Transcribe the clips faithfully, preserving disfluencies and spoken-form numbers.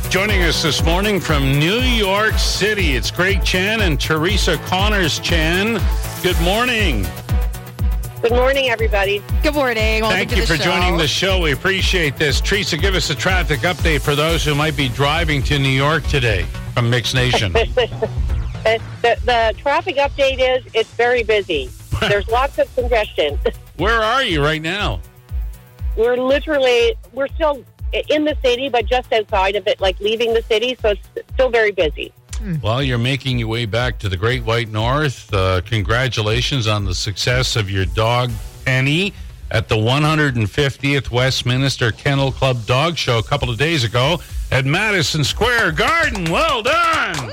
Joining us this morning from New York City, it's Greg Chan and Teresa Connors Chan. Good morning. Good morning, everybody. Good morning. Welcome Thank to you the for show. joining the show. We appreciate this. Teresa, give us a traffic update for those who might be driving to New York today from Mix Nation. the, the, the traffic update is it's very busy. There's lots of congestion. Where are you right now? We're literally, we're still in the city, but just outside of it, like leaving the city, so it's still very busy. Well, you're making your way back to the Great White North. Uh, congratulations on the success of your dog, Penny, at the one hundred fiftieth Westminster Kennel Club Dog Show a couple of days ago at Madison Square Garden. Well done!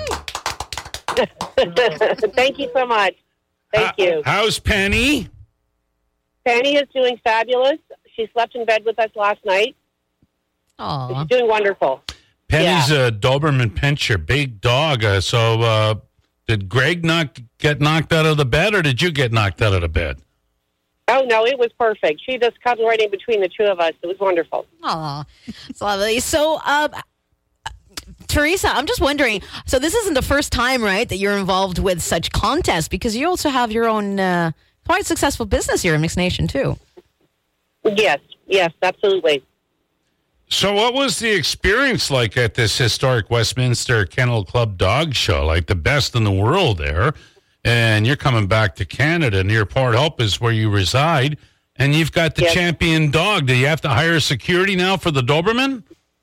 Thank you so much. Thank How- you. How's Penny? Penny is doing fabulous. She slept in bed with us last night. Aw. She's doing wonderful. Penny's a Doberman Pinscher, big dog. Uh, so uh, did Greg knock, get knocked out of the bed, or did you get knocked out of the bed? Oh, no, it was perfect. She just cuddled right in between the two of us. It was wonderful. Aw. It's lovely. So, um, Teresa, I'm just wondering, so this isn't the first time, right, that you're involved with such contests, because you also have your own uh, quite successful business here in Mix Nation, too. Yes, yes, absolutely. So what was the experience like at this historic Westminster Kennel Club Dog Show? Like the best in the world there. And you're coming back to Canada, near Port Hope is where you reside. And you've got the Yes. champion dog. Do you have to hire security now for the Doberman?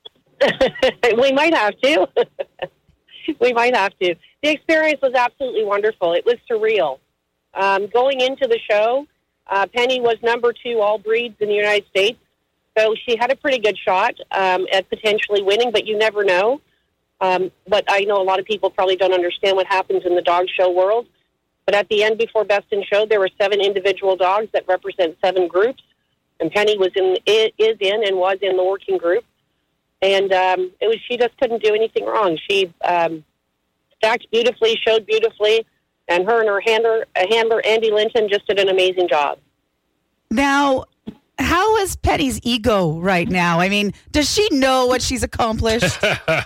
We might have to. We might have to. The experience was absolutely wonderful. It was surreal. Um, going into the show, uh, Penny was number two all breeds in the United States. So she had a pretty good shot um, at potentially winning, but you never know. Um, but I know a lot of people probably don't understand what happens in the dog show world. But at the end, before Best in Show, there were seven individual dogs that represent seven groups. And Penny was in, is in and was in the working group. And um, it was she just couldn't do anything wrong. She um, stacked beautifully, showed beautifully, and her and her handler, uh, handler, Andy Linton, just did an amazing job. Now, how is Penny's ego right now? I mean, does she know what she's accomplished?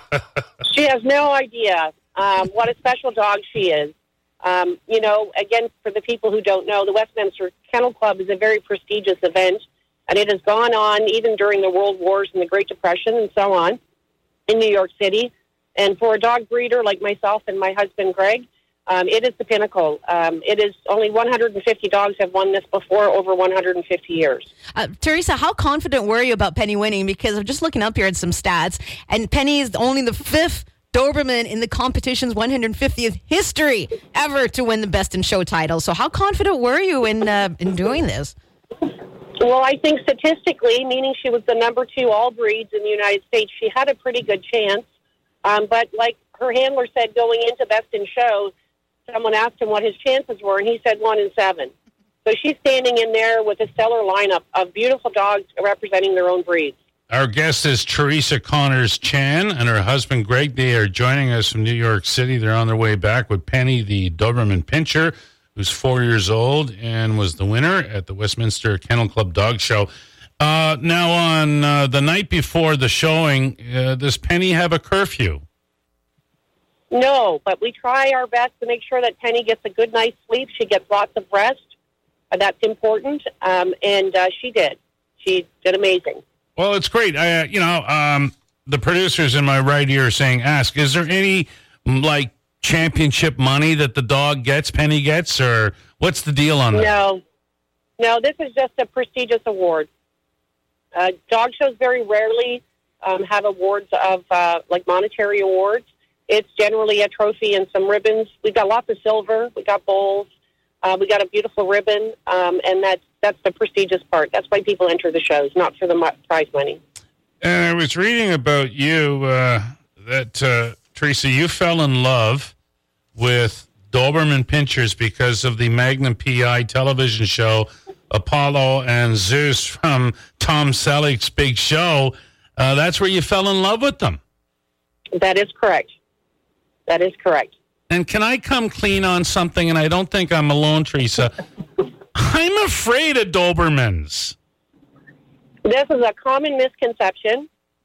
She has no idea um, what a special dog she is. Um, you know, again, for the people who don't know, the Westminster Kennel Club is a very prestigious event, and it has gone on even during the World Wars and the Great Depression and so on in New York City. And for a dog breeder like myself and my husband, Greg, um, it is the pinnacle. Um, it is only one hundred fifty dogs have won this before over one hundred fifty years. Uh, Teresa, how confident were you about Penny winning? Because I'm just looking up here at some stats, and Penny is only the fifth Doberman in the competition's one hundred fiftieth history ever to win the Best in Show title. So how confident were you in uh, in doing this? Well, I think statistically, meaning she was the number two all breeds in the United States, she had a pretty good chance. Um, but like her handler said going into Best in Show, someone asked him what his chances were, and he said one in seven. So she's standing in there with a stellar lineup of beautiful dogs representing their own breeds. Our guest is Teresa Connors Chan and her husband Greg. They are joining us from New York City. They're on their way back with Penny, the Doberman Pinscher, who's four years old and was the winner at the Westminster Kennel Club Dog Show. Uh, now, on uh, the night before the showing, uh, does Penny have a curfew? No, but we try our best to make sure that Penny gets a good night's sleep. She gets lots of rest. Uh, that's important, um, and uh, she did. She did amazing. Well, it's great. I, uh, you know, um, the producers in my right ear are saying, ask, is there any, like, championship money that the dog gets, Penny gets, or what's the deal on that? No, no, this is just a prestigious award. Uh, dog shows very rarely um, have awards of, uh, like, monetary awards. It's generally a trophy and some ribbons. We've got lots of silver. We got bowls. Uh, we got a beautiful ribbon, um, and that's that's the prestigious part. That's why people enter the shows, not for the mo- prize money. And I was reading about you uh, that, uh, Teresa, you fell in love with Doberman Pinschers because of the Magnum P I television show Apollo and Zeus from Tom Selleck's Big Show. Uh, that's where you fell in love with them. That is correct. That is correct. And can I come clean on something? And I don't think I'm alone, Teresa. I'm afraid of Dobermans. This is a common misconception.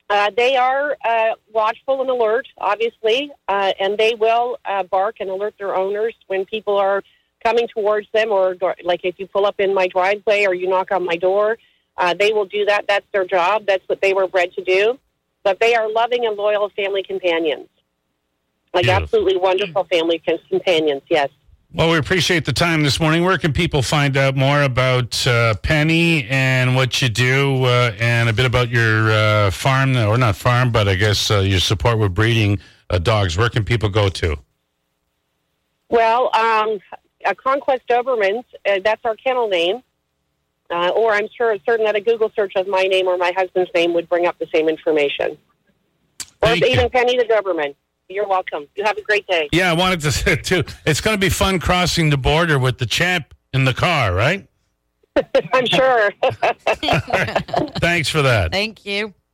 Uh, they are uh, watchful and alert, obviously, uh, and they will uh, bark and alert their owners when people are coming towards them, or like if you pull up in my driveway or you knock on my door, uh, they will do that. That's their job. That's what they were bred to do. But they are loving and loyal family companions, like Beautiful. Absolutely wonderful family companions, yes. Well, we appreciate the time this morning. Where can people find out more about uh, Penny and what you do, uh, and a bit about your uh, farm, or not farm, but I guess uh, your support with breeding uh, dogs? Where can people go to? Well, um, a Conquest Dobermans, uh, that's our kennel name. Uh, or I'm sure certain that a Google search of my name or my husband's name would bring up the same information. Or Thank even you. Penny the Doberman. You're welcome. You have a great day. Yeah, I wanted to say, too, it's going to be fun crossing the border with the champ in the car, right? I'm sure. Thanks for that. Thank you.